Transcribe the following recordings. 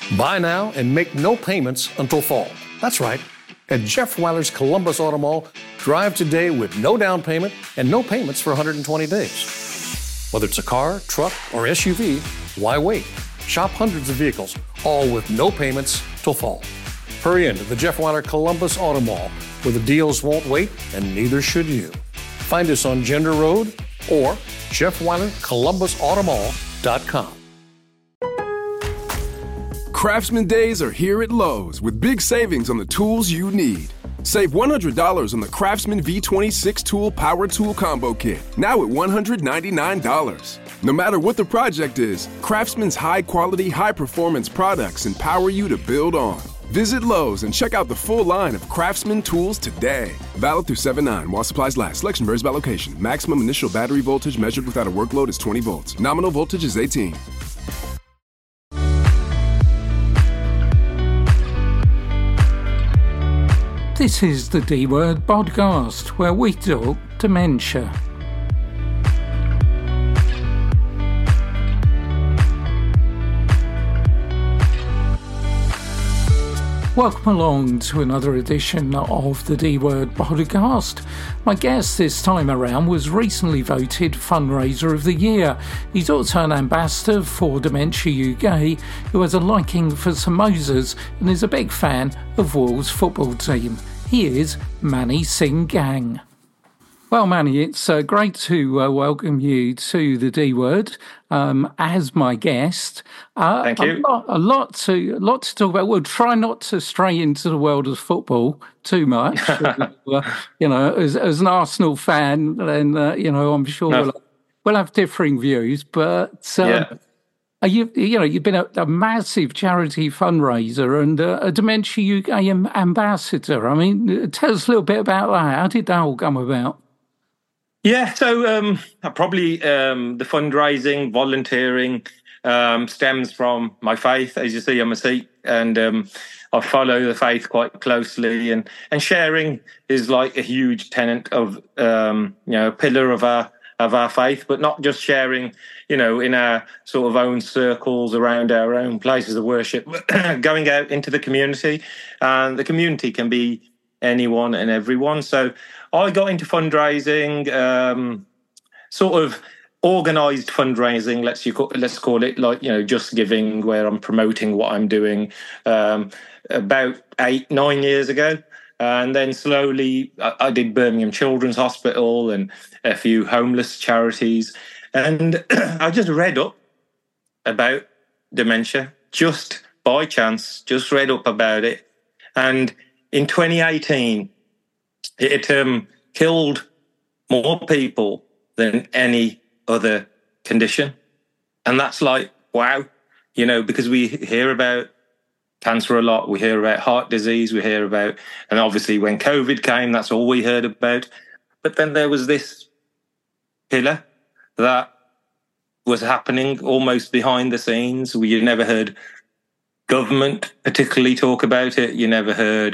Buy now and make no payments until fall. That's right. At Jeff Weiler's Columbus Auto Mall, drive today with no down payment and no payments for 120 days. Whether it's a car, truck, or SUV, why wait? Shop hundreds of vehicles, all with no payments till fall. Hurry into the Jeff Weiler Columbus Auto Mall, where the deals won't wait and neither should you. Find us on Gender Road or JeffWeilerColumbusAutomall.com. Craftsman Days are here at Lowe's with big savings on the tools you need. Save $100 on the Craftsman V26 Tool Power Tool Combo Kit, now at $199. No matter what the project is, Craftsman's high-quality, high-performance products empower you to build on. Visit Lowe's and check out the full line of Craftsman tools today. Valid through 7/9 while supplies last. Selection varies by location. Maximum initial battery voltage measured without a workload is 20 volts. Nominal voltage is 18. This is the D-Word podcast, where we talk dementia. Welcome along to another edition of the D-Word podcast. My guest this time around was recently voted Fundraiser of the Year. He's also an ambassador for Dementia UK, who has a liking for samosas and is a big fan of Wolves football team. He is Mani Singh Gang. Well, Mani, it's great to welcome you to the D-Word as my guest. Thank you. A lot to talk about. We'll try not to stray into the world of football too much. As an Arsenal fan, then I'm sure we'll have differing views. But you've been a massive charity fundraiser and a Dementia UK ambassador. I mean, tell us a little bit about that. How did that all come about? Yeah, so probably the fundraising, volunteering stems from my faith. As you see, I'm a Sikh, and I follow the faith quite closely. And sharing is like a huge tenet of pillar of our faith, but not just sharing, in our sort of own circles around our own places of worship, going out into the community, and the community can be anyone and everyone. So I got into fundraising, sort of organised fundraising, let's call it, like, Just Giving, where I'm promoting what I'm doing, about 8-9 years ago. And then slowly I did Birmingham Children's Hospital and a few homeless charities. And I just read up about dementia, just by chance, just read up about it. And in 2018, it killed more people than any other condition. And that's like, wow, because we hear about cancer a lot, we hear about heart disease, we hear about, and obviously when COVID came, that's all we heard about. But then there was this pillar that was happening almost behind the scenes. You never heard government particularly talk about it. You never heard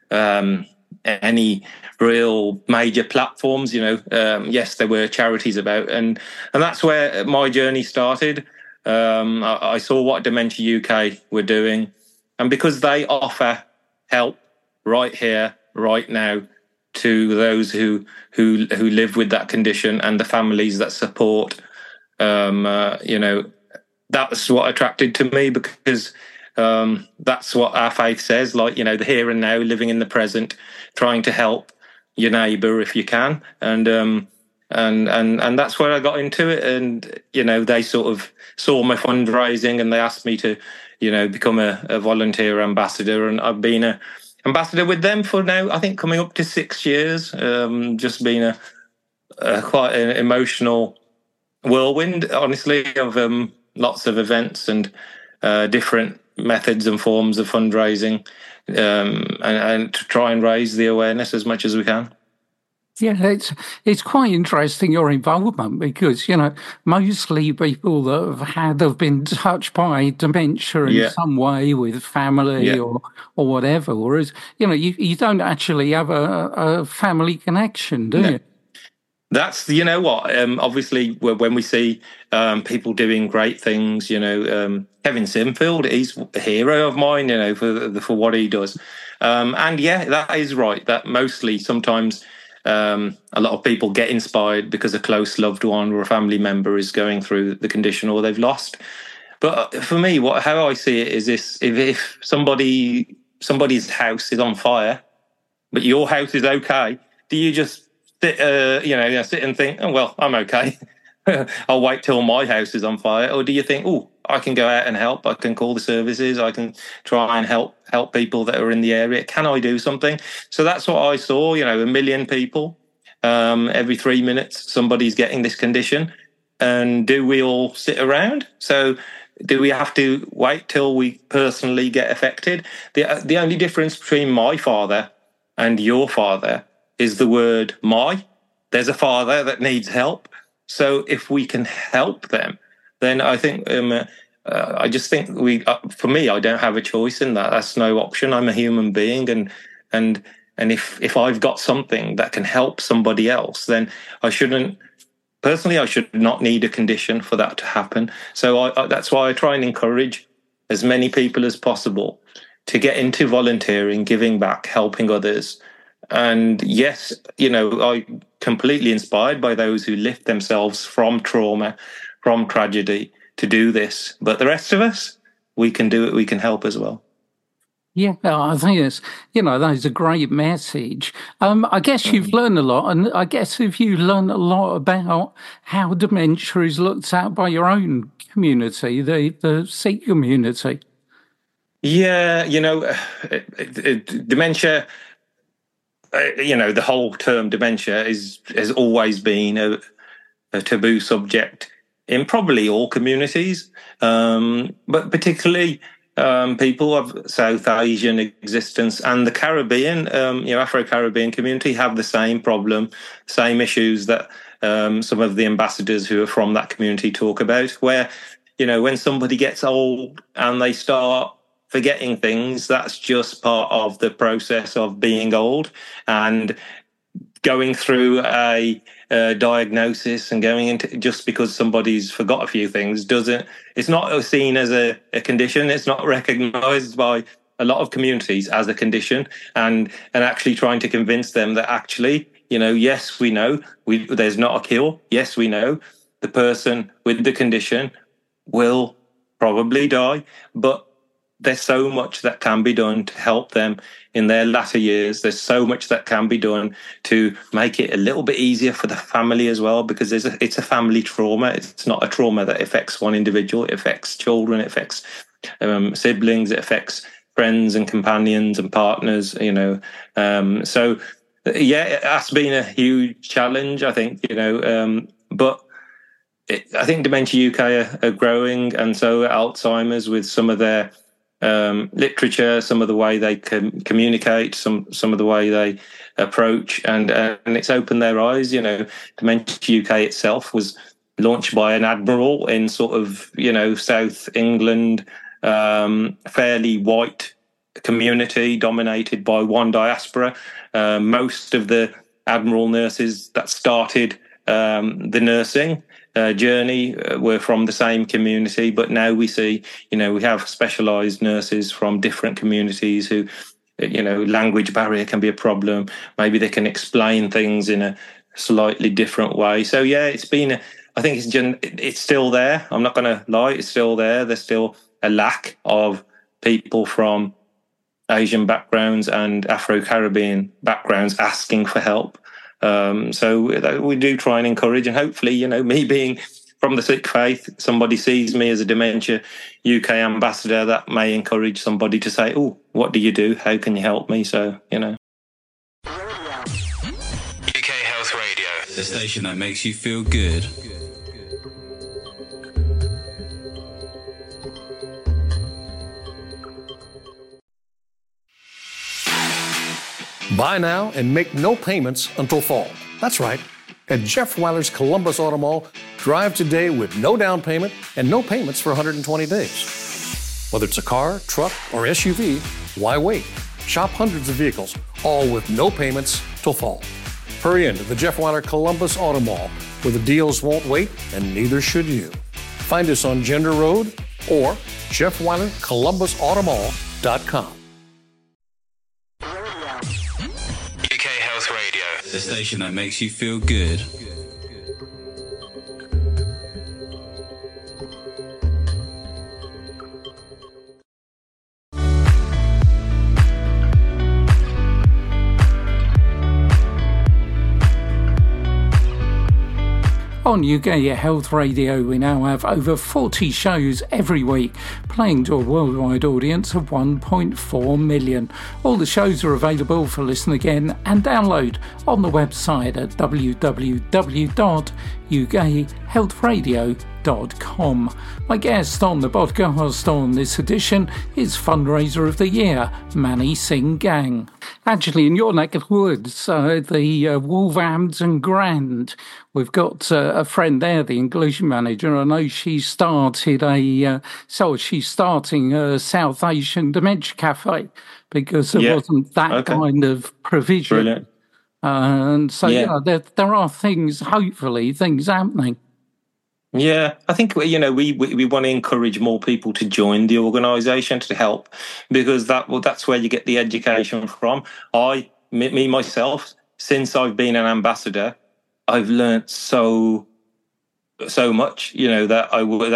any real major platforms, yes, there were charities about, and that's where my journey started. I saw what Dementia UK were doing, and because they offer help right here, right now, to those who live with that condition and the families that support, that's what attracted to me, because that's what our faith says, like, the here and now, living in the present, trying to help your neighbour if you can. And that's where I got into it. And, they sort of saw my fundraising and they asked me to, become a volunteer ambassador. And I've been an ambassador with them for now, I think, coming up to 6 years. Just been a quite an emotional whirlwind, honestly, of lots of events and different methods and forms of fundraising, and to try and raise the awareness as much as we can. Yeah, it's quite interesting, your involvement, because, mostly people that have been touched by dementia in some way with family or whatever, whereas, you don't actually have a family connection, do you? That's, you know what, obviously when we see people doing great things, Kevin Sinfield, he's a hero of mine, for what he does. And yeah, that is right, that mostly sometimes a lot of people get inspired because a close loved one or a family member is going through the condition or they've lost. But for me, how I see it is this: if somebody's house is on fire, but your house is okay, do you just sit and think, oh, well, I'm okay. I'll wait till my house is on fire? Or do you think, oh, I can go out and help, I can call the services, I can try and help people that are in the area? Can I do something? So that's what I saw, 1 million people. Every 3 minutes, somebody's getting this condition. And do we all sit around? So do we have to wait till we personally get affected? The only difference between my father and your father is the word my. There's a father that needs help. So if we can help them, then I think, I just think for me, I don't have a choice in that. That's no option. I'm a human being. And if I've got something that can help somebody else, then I should not need a condition for that to happen. So that's why I try and encourage as many people as possible to get into volunteering, giving back, helping others. And yes, I'm completely inspired by those who lift themselves from trauma, from tragedy to do this. But the rest of us, we can do it. We can help as well. Yeah, I think it's, that's a great message. I guess you've learned a lot, and I guess if you learn a lot about how dementia is looked at by your own community, the Sikh community. Yeah, dementia, the whole term dementia has always been a taboo subject in probably all communities, but particularly people of South Asian existence and the Caribbean, Afro-Caribbean community have the same problem, same issues that some of the ambassadors who are from that community talk about, where, when somebody gets old and they start forgetting things, that's just part of the process of being old. And going through a diagnosis and going into, just because somebody's forgot a few things, it's not seen as a condition. It's not recognised by a lot of communities as a condition, and actually trying to convince them that actually, yes, we know there's not a cure. Yes, we know the person with the condition will probably die, but there's so much that can be done to help them in their latter years. There's so much that can be done to make it a little bit easier for the family as well, because it's a family trauma. It's not a trauma that affects one individual. It affects children, it affects siblings, it affects friends and companions and partners, So, yeah, that's been a huge challenge, I think, but I think Dementia UK are growing, and so Alzheimer's, with some of their literature, some of the way they communicate, some of the way they approach, and it's opened their eyes. Dementia UK itself was launched by an admiral in sort of South England, fairly white community dominated by one diaspora. Most of the admiral nurses that started the nursing journey were from the same community, but now we see, we have specialised nurses from different communities who, language barrier can be a problem. Maybe they can explain things in a slightly different way. So yeah, I think it's still there. I'm not going to lie, it's still there. There's still a lack of people from Asian backgrounds and Afro-Caribbean backgrounds asking for help. So we do try and encourage, and hopefully, me being from the Sikh faith, somebody sees me as a Dementia UK ambassador, that may encourage somebody to say, oh, what do you do? How can you help me? So, UK Health Radio, the station that makes you feel good. Buy now and make no payments until fall. That's right. At Jeff Weiler's Columbus Auto Mall, drive today with no down payment and no payments for 120 days. Whether it's a car, truck, or SUV, why wait? Shop hundreds of vehicles, all with no payments till fall. Hurry into the Jeff Weiler Columbus Auto Mall, where the deals won't wait, and neither should you. Find us on Gender Road or JeffWeilerColumbusAutomall.com. UK Health Radio, the station that makes you feel good. On UK Health Radio, we now have over 40 shows every week, playing to a worldwide audience of 1.4 million. All the shows are available for listen again and download on the website at www.ukhealthradio.com. My guest on the podcast on this edition is Fundraiser of the Year, Mani Singh Gang. Actually, in your neck of the woods, the Wolverhampton Grand, we've got a friend there, the inclusion manager. I know she's starting a South Asian Dementia Cafe because there wasn't that kind of provision. Brilliant. And so, there are things happening. Yeah, I think, we want to encourage more people to join the organisation to help, because that's where you get the education from. Myself, since I've been an ambassador, I've learnt so much, that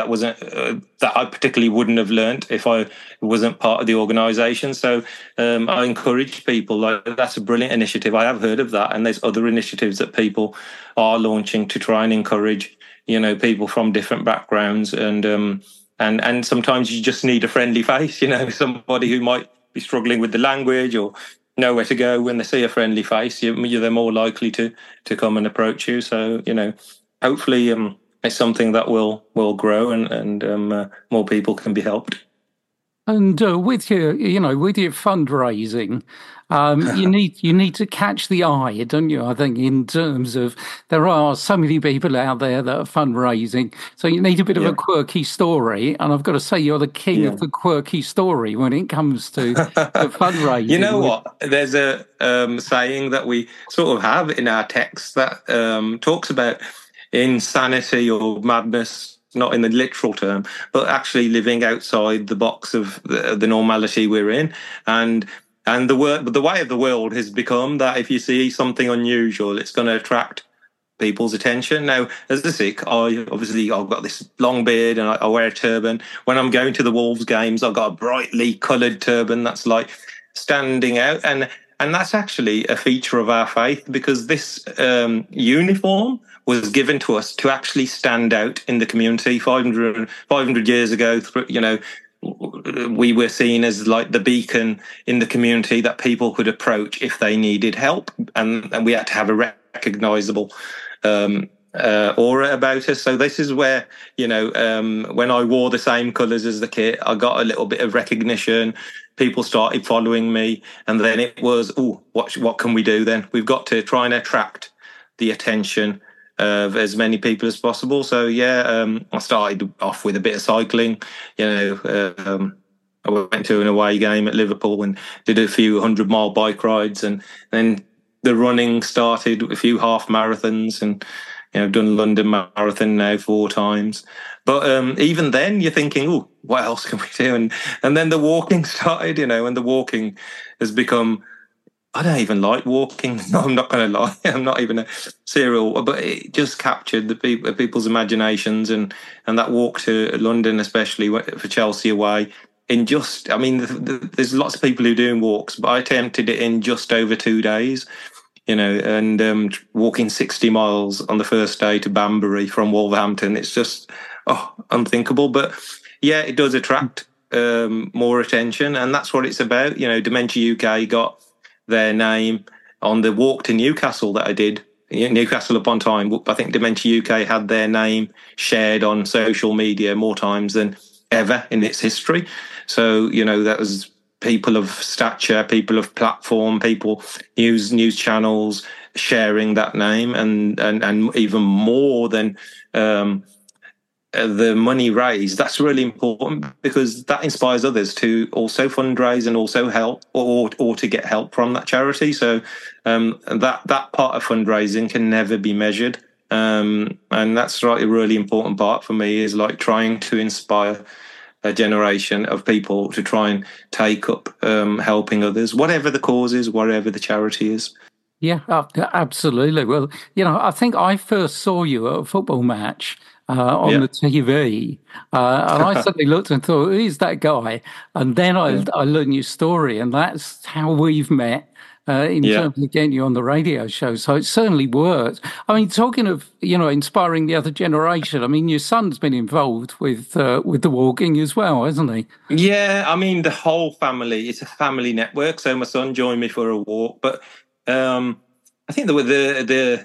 I particularly wouldn't have learnt if I wasn't part of the organisation. So I encourage people. That's a brilliant initiative. I have heard of that, and there's other initiatives that people are launching to try and encourage people from different backgrounds, and sometimes you just need a friendly face, somebody who might be struggling with the language or know where to go. When they see a friendly face, they're more likely to come and approach you. So, hopefully it's something that will grow and more people can be helped. And with your fundraising, you need to catch the eye, don't you? I think in terms of there are so many people out there that are fundraising, so you need a bit of a quirky story. And I've got to say, you're the king of the quirky story when it comes to fundraising. You know what? There's a saying that we sort of have in our text that talks about insanity or madness. Not in the literal term, but actually living outside the box of the normality we're in. And the way of the world has become that if you see something unusual, it's going to attract people's attention. Now, as a Sikh, I've got this long beard and I wear a turban. When I'm going to the Wolves games, I've got a brightly coloured turban that's like standing out. And that's actually a feature of our faith, because this uniform was given to us to actually stand out in the community. 500 years ago, we were seen as like the beacon in the community that people could approach if they needed help, and we had to have a recognisable aura about us. So this is where, when I wore the same colours as the kit, I got a little bit of recognition. People started following me, and then it was, what can we do then? We've got to try and attract the attention of as many people as possible. So I started off with a bit of cycling. I went to an away game at Liverpool and did a few 100-mile bike rides, and then the running started, a few half marathons, and I've done London Marathon now 4 times. But even then, you're thinking, what else can we do? And then the walking started, and the walking has become, I don't even like walking. No, I'm not going to lie. I'm not even a serial, but it just captured the people's imaginations, and that walk to London, especially for Chelsea away, there's lots of people who are doing walks, but I attempted it in just over 2 days, and walking 60 miles on the first day to Banbury from Wolverhampton. It's just unthinkable. But yeah, it does attract more attention, and that's what it's about. Dementia UK got their name on the walk to Newcastle that I did, Newcastle upon Tyne. I think Dementia UK had their name shared on social media more times than ever in its history. So, that was people of stature, people of platform, people, news channels sharing that name, and even more than the money raised, that's really important because that inspires others to also fundraise and also help or to get help from that charity. So that part of fundraising can never be measured. And that's like a really important part for me, is like trying to inspire a generation of people to try and take up helping others, whatever the cause is, whatever the charity is. Yeah, absolutely. Well, I think I first saw you at a football match on the TV, and I suddenly looked and thought, who's that guy? And then I learned your story, and that's how we've met in terms of getting you on the radio show. So it certainly worked. I mean, talking of, inspiring the other generation, I mean, your son's been involved with the walking as well, hasn't he? Yeah, I mean, the whole family, it's a family network. So my son joined me for a walk, but I think the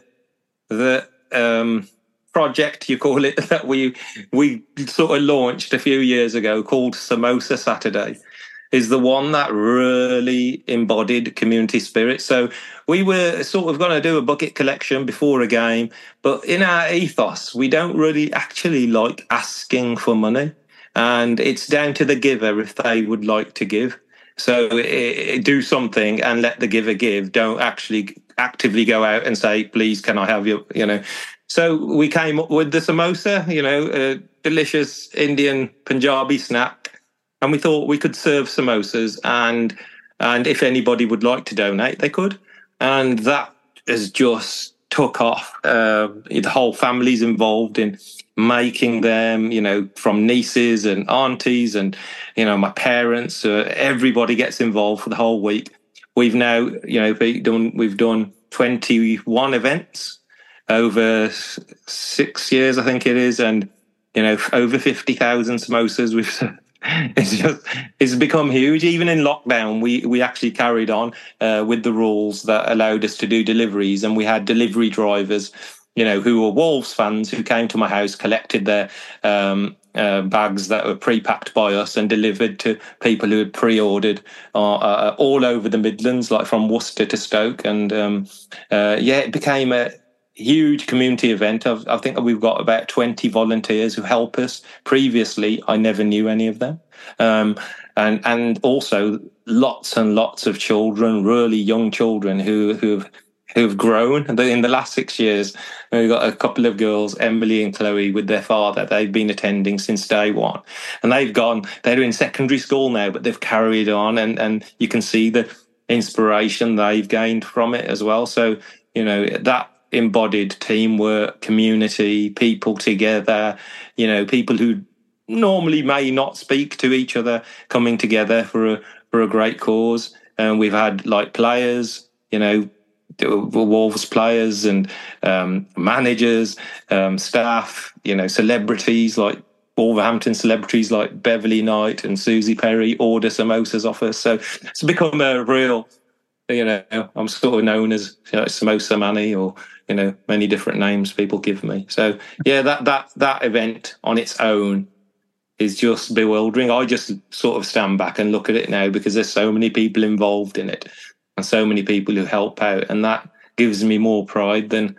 project, you call it, that we sort of launched a few years ago, called Samosa Saturday, is the one that really embodied community spirit. So we were sort of going to do a bucket collection before a game, but in our ethos, we don't really actually like asking for money, and it's down to the giver if they would like to give. So do something and let the giver give. Don't actually actively go out and say, please, can I have your, So we came up with the samosa, a delicious Indian Punjabi snack. And we thought we could serve samosas, and if anybody would like to donate, they could. And that has just took off. The whole family's involved in making them, from nieces and aunties and, my parents. Everybody gets involved for the whole week. We've now, we've done 21 events over 6 years, I think it is, and over 50,000 samosas. It's become huge. Even in lockdown, we actually carried on with the rules that allowed us to do deliveries, and we had delivery drivers, who were Wolves fans, who came to my house, collected their bags that were pre-packed by us and delivered to people who had pre-ordered all over the Midlands, like from Worcester to Stoke. And it became a huge community event. I think we've got about 20 volunteers who help us. Previously, I never knew any of them. And also lots and lots of children, really young children who've grown. In the last 6 years, we've got a couple of girls, Emily and Chloe, with their father. They've been attending since day one. And they're in secondary school now, but they've carried on. And you can see the inspiration they've gained from it as well. So, that embodied teamwork, community, people together, people who normally may not speak to each other coming together for a great cause. And we've had like players, Wolves players and managers, staff, celebrities like Wolverhampton celebrities like Beverly Knight and Susie Perry order samosas off us. So it's become a real, I'm sort of known as Samosa Manny, or many different names people give me. So yeah, that event on its own is just bewildering. I just sort of stand back and look at it now because there's so many people involved in it and so many people who help out, and that gives me more pride than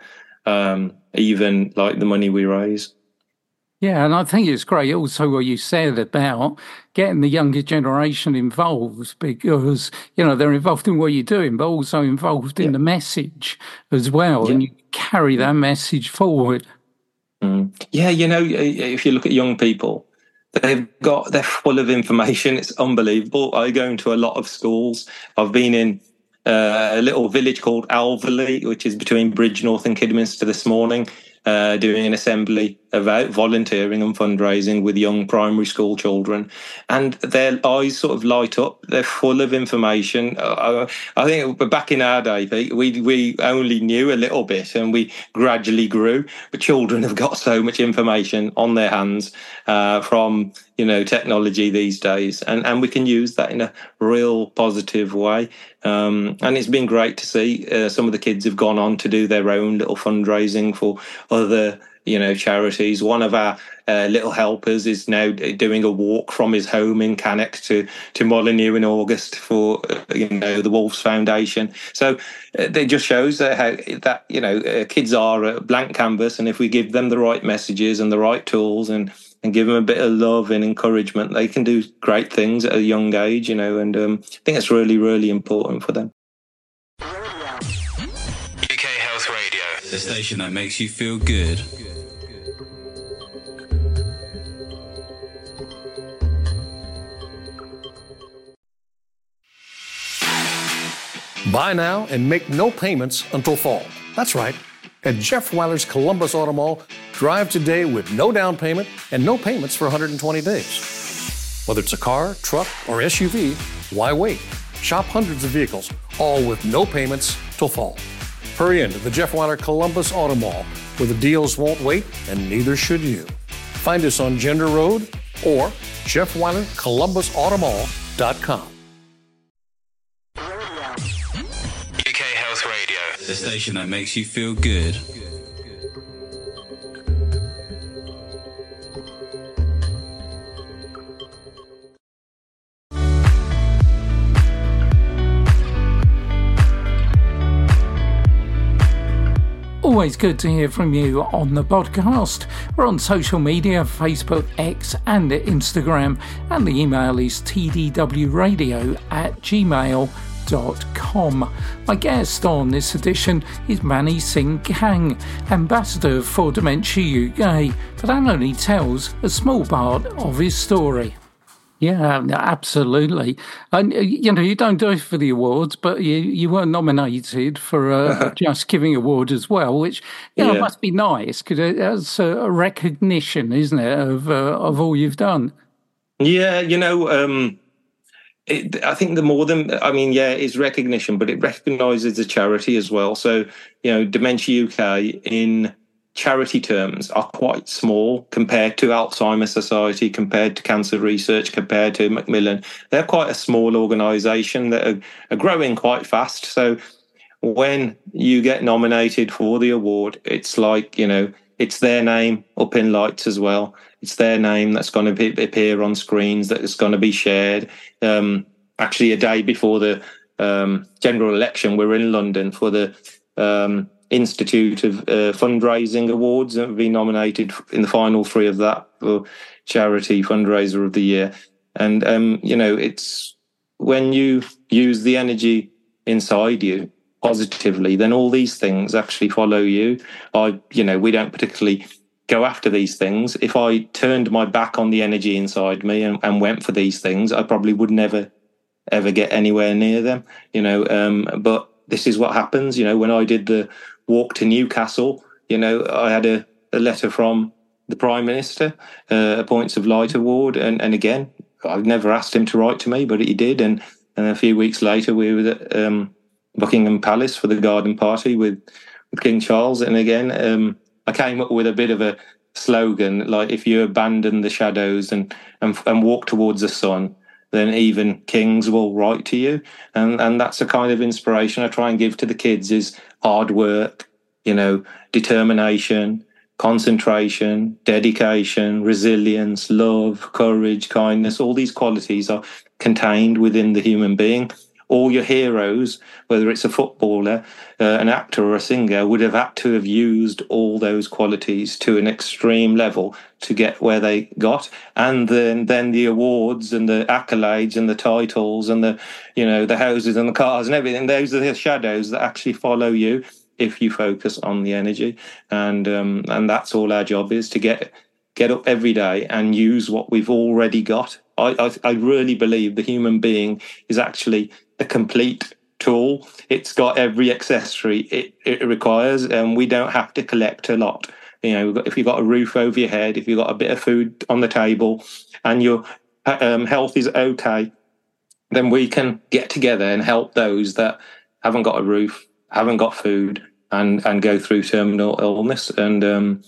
even like the money we raise. Yeah, and I think it's great also what you said about getting the younger generation involved, because, they're involved in what you're doing, but also involved in the message as well, and you carry that message forward. Yeah, if you look at young people, they're full of information. It's unbelievable. I go into a lot of schools. I've been in a little village called Alverley, which is between Bridgnorth and Kidderminster this morning, doing an assembly about volunteering and fundraising with young primary school children, and their eyes sort of light up. They're full of information. I think back in our day, Pete, we only knew a little bit and we gradually grew, but children have got so much information on their hands from technology these days, and we can use that in a real positive way. And it's been great to see some of the kids have gone on to do their own little fundraising for other charities. One of our little helpers is now doing a walk from his home in Cannock to Molineux in August for the Wolves Foundation. So it just shows how that kids are a blank canvas, and if we give them the right messages and the right tools and give them a bit of love and encouragement, they can do great things at a young age, and I think it's really, really important for them. UK Health Radio, the station that makes you feel good. Buy now and make no payments until fall. That's right. At Jeff Weiler's Columbus Auto Mall, drive today with no down payment and no payments for 120 days. Whether it's a car, truck, or SUV, why wait? Shop hundreds of vehicles, all with no payments till fall. Hurry into the Jeff Weiler Columbus Auto Mall, where the deals won't wait and neither should you. Find us on Gender Road or JeffWeilerColumbusAutomall.com. UK Health Radio, the station that makes you feel good. Always good to hear from you on the podcast. We're on social media, Facebook, X and Instagram, and the email is tdwradio@gmail.com. My guest on this edition is Mani Singh Kang, Ambassador for Dementia UK, but that only tells a small part of his story. Yeah, absolutely. And, you don't do it for the awards, but you were nominated for a Just Giving award as well, which, must be nice because it's a recognition, isn't it, of all you've done? Yeah, I think the more than, it's recognition, but it recognises the charity as well. So, Dementia UK in charity terms are quite small compared to Alzheimer's Society, compared to Cancer Research, compared to Macmillan. They're quite a small organisation that are growing quite fast. So when you get nominated for the award, it's like, it's their name up in lights as well. It's their name that's going to appear on screens, that is going to be shared. Actually, a day before the general election, we're in London for the Institute of Fundraising Awards, and have been nominated in the final 3 of that for Charity Fundraiser of the Year. And, it's when you use the energy inside you positively, then all these things actually follow you. We don't particularly go after these things. If I turned my back on the energy inside me and went for these things, I probably would never, ever get anywhere near them, but this is what happens. When I did the walk to Newcastle, I had a letter from the Prime Minister, a Points of Light award. And again, I've never asked him to write to me, but he did. And a few weeks later, we were at Buckingham Palace for the garden party with King Charles. And again, I came up with a bit of a slogan, like, if you abandon the shadows and walk towards the sun, then even kings will write to you. And that's the kind of inspiration I try and give to the kids, is hard work, determination, concentration, dedication, resilience, love, courage, kindness. All these qualities are contained within the human being. All your heroes, whether it's a footballer, an actor or a singer, would have had to have used all those qualities to an extreme level to get where they got. And then the awards and the accolades and the titles and the houses and the cars and everything, those are the shadows that actually follow you if you focus on the energy. And that's all our job is, to get up every day and use what we've already got. I really believe the human being is actually a complete tool. It's got every accessory it requires, and we don't have to collect a lot. If you've got a roof over your head, if you've got a bit of food on the table, and your health is okay, then we can get together and help those that haven't got a roof, haven't got food, and go through terminal illness. And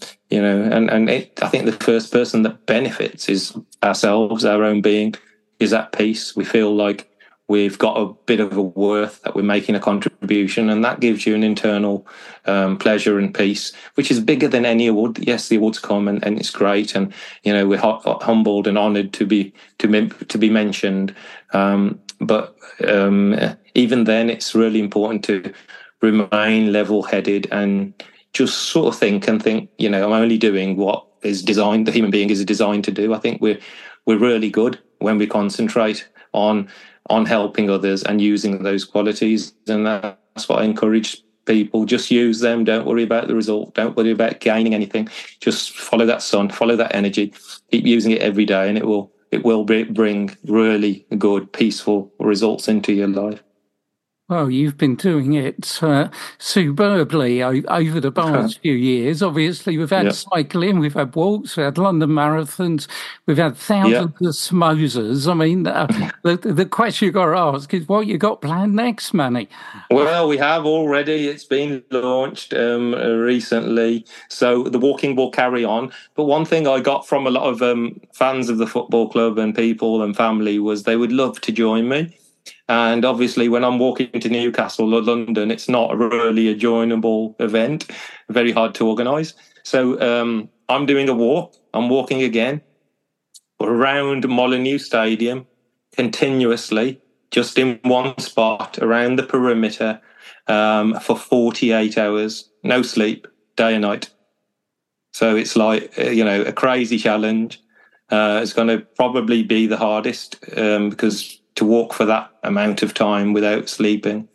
I think the first person that benefits is ourselves. Our own being is at peace. We feel like we've got a bit of a worth, that we're making a contribution, and that gives you an internal pleasure and peace, which is bigger than any award. Yes, the awards come and it's great, and we're humbled and honoured to be mentioned. But even then, it's really important to remain level-headed and just sort of think, I'm only doing what is designed, the human being is designed to do. I think we're really good when we concentrate on helping others and using those qualities. And that's what I encourage people. Just use them. Don't worry about the result. Don't worry about gaining anything. Just follow that sun, follow that energy. Keep using it every day, and it will bring really good, peaceful results into your life. Well, you've been doing it superbly over the past few years. Obviously, we've had cycling, we've had walks, we've had London marathons, we've had thousands of samosas. I mean, the question you've got to ask is what you got planned next, Manny? Well, we have already. It's been launched recently. So the walking will carry on. But one thing I got from a lot of fans of the football club and people and family was they would love to join me. And obviously, when I'm walking to Newcastle or London, it's not really a joinable event, very hard to organise. So I'm doing a walk. I'm walking again around Molineux Stadium continuously, just in one spot around the perimeter for 48 hours, no sleep, day and night. So it's like, a crazy challenge. It's going to probably be the hardest because to walk for that amount of time without sleeping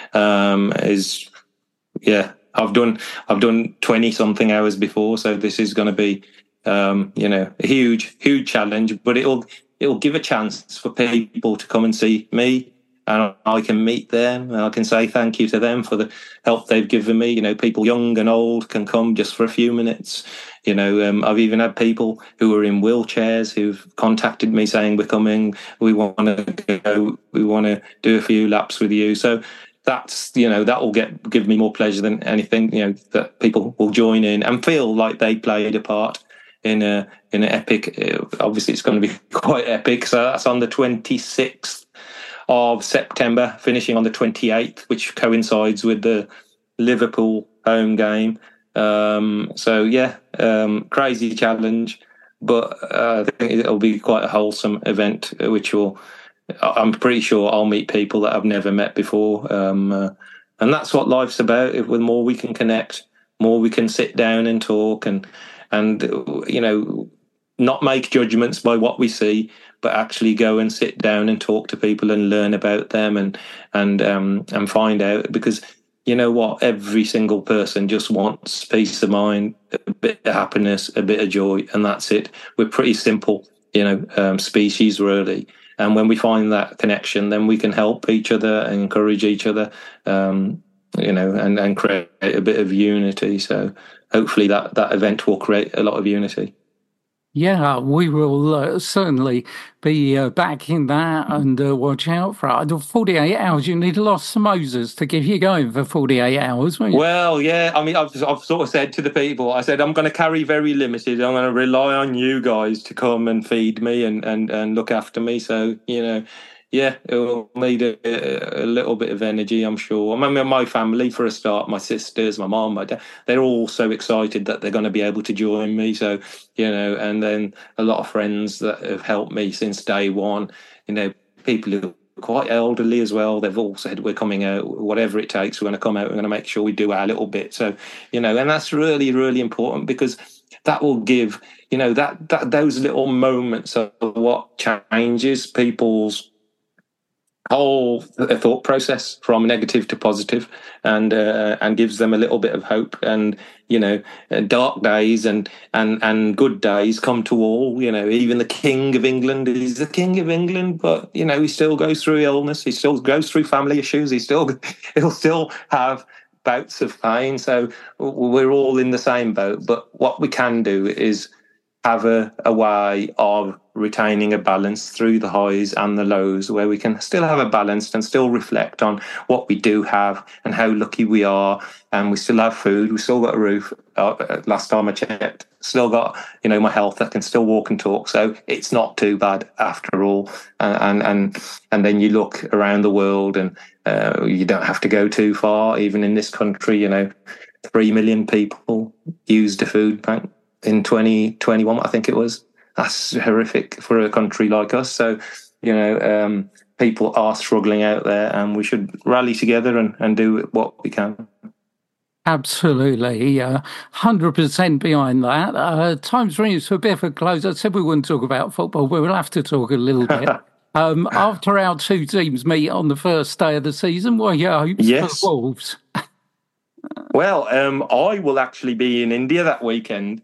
is, I've done 20 something hours before, so this is going to be a huge challenge, but it'll give a chance for people to come and see me, and I can meet them and I can say thank you to them for the help they've given me. People young and old can come just for a few minutes. I've even had people who are in wheelchairs who've contacted me saying, we're coming, we want to go, we want to do a few laps with you. So that's, that will give me more pleasure than anything, that people will join in and feel like they played a part in an epic, obviously it's going to be quite epic. So that's on the 26th of September, finishing on the 28th, which coincides with the Liverpool home game. Crazy challenge, but I think it'll be quite a wholesome event, I'm pretty sure I'll meet people that I've never met before. And that's what life's about. The more we can connect, more we can sit down and talk and not make judgments by what we see, but actually go and sit down and talk to people and learn about them and find out, because you know what? Every single person just wants peace of mind, a bit of happiness, a bit of joy, and that's it. We're pretty simple, species, really. And when we find that connection, then we can help each other and encourage each other, and create a bit of unity. So hopefully that event will create a lot of unity. Yeah, we will certainly be backing that and watch out for it. 48 hours, you need a lot of samosas to give you going for 48 hours, won't you? Well, yeah, I mean, I've sort of said to the people, I said, I'm going to carry very limited. I'm going to rely on you guys to come and feed me and look after me. So, it will need a little bit of energy, I'm sure. I mean, my family, for a start, my sisters, my mom, my dad, they're all so excited that they're going to be able to join me. So, and then a lot of friends that have helped me since day one, people who are quite elderly as well, they've all said, we're coming out, whatever it takes, we're going to come out, we're going to make sure we do our little bit. So, and that's really, really important, because that will give, that those little moments of what changes people's whole thought process from negative to positive, and gives them a little bit of hope. And dark days and good days come to all. Even the King of England is the King of England, but he still goes through illness, he still goes through family issues, he'll still have bouts of pain. So we're all in the same boat. But what we can do is have a way of retaining a balance through the highs and the lows, where we can still have a balance and still reflect on what we do have and how lucky we are. And we still have food. We still got a roof. Last time I checked, still got, my health. I can still walk and talk. So it's not too bad after all. And then you look around the world, and you don't have to go too far. Even in this country, 3 million people used a food bank in 2021, I think it was. That's horrific for a country like us. So, people are struggling out there, and we should rally together and do what we can. Absolutely, 100% behind that. Time's running to a bit of a close. I said we wouldn't talk about football, but we'll have to talk a little bit. After our two teams meet on the first day of the season, what are your hopes for Wolves? Well, I will actually be in India that weekend.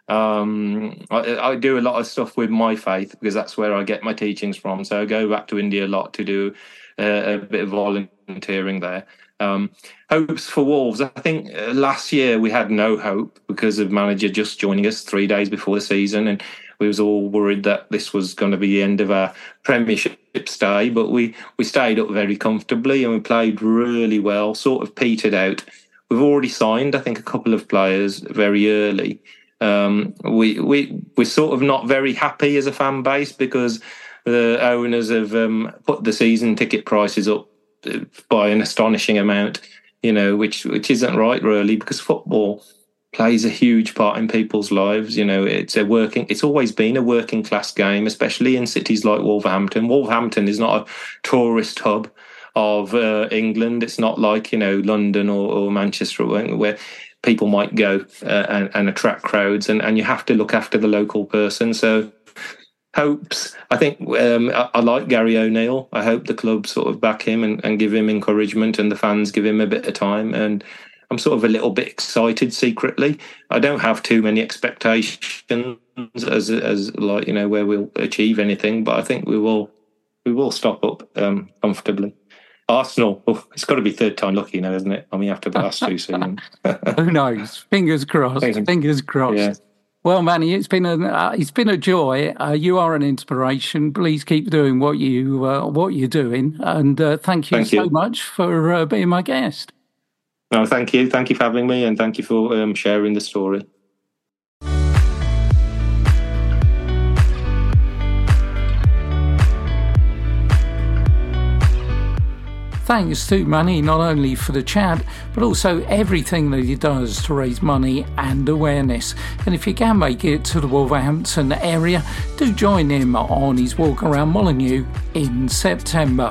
I do a lot of stuff with my faith, because that's where I get my teachings from. So I go back to India a lot to do a bit of volunteering there. Hopes for Wolves. I think last year we had no hope because of manager just joining us 3 days before the season, and we was all worried that this was going to be the end of our Premiership stay. But we stayed up very comfortably, and we played really well, sort of petered out. We've already signed, I think, a couple of players very early. We're sort of not very happy as a fan base, because the owners have put the season ticket prices up by an astonishing amount, which isn't right really, because football plays a huge part in people's lives. It's always been a working class game, especially in cities like Wolverhampton. Wolverhampton is not a tourist hub of England. It's not like London or Manchester, where people might go and attract crowds, and you have to look after the local person. So hopes, I think I like Gary O'Neill. I hope the club sort of back him and give him encouragement, and the fans give him a bit of time. And I'm sort of a little bit excited secretly. I don't have too many expectations as like, where we'll achieve anything, but I think we will stop up comfortably. Arsenal, it's got to be third time lucky now, isn't it? I mean, after the last two seasons. Who knows? Fingers crossed. Fingers crossed. Yeah. Well, Manny, it's been a joy. You are an inspiration. Please keep doing what you're doing, and thank you so much for being my guest. No, thank you. Thank you for having me, and thank you for sharing the story. Thanks to Manny not only for the chat, but also everything that he does to raise money and awareness. And if you can make it to the Wolverhampton area, do join him on his walk around Molineux in September.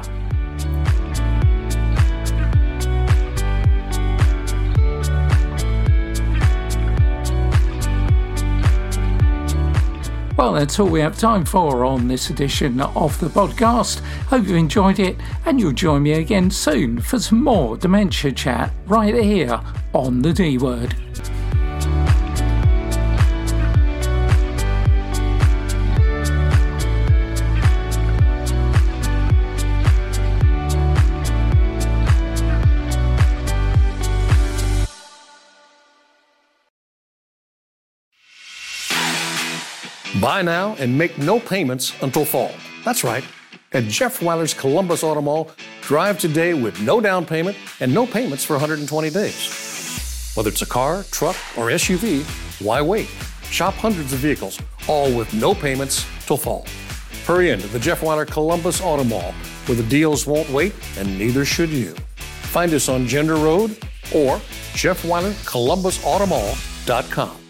Well, that's all we have time for on this edition of the podcast. Hope you enjoyed it, and you'll join me again soon for some more dementia chat right here on the D Word. Buy now and make no payments until fall. That's right. At Jeff Weiler's Columbus Auto Mall, drive today with no down payment and no payments for 120 days. Whether it's a car, truck, or SUV, why wait? Shop hundreds of vehicles, all with no payments till fall. Hurry into the Jeff Weiler Columbus Auto Mall, where the deals won't wait, and neither should you. Find us on Gender Road or JeffWeilerColumbusAutomall.com.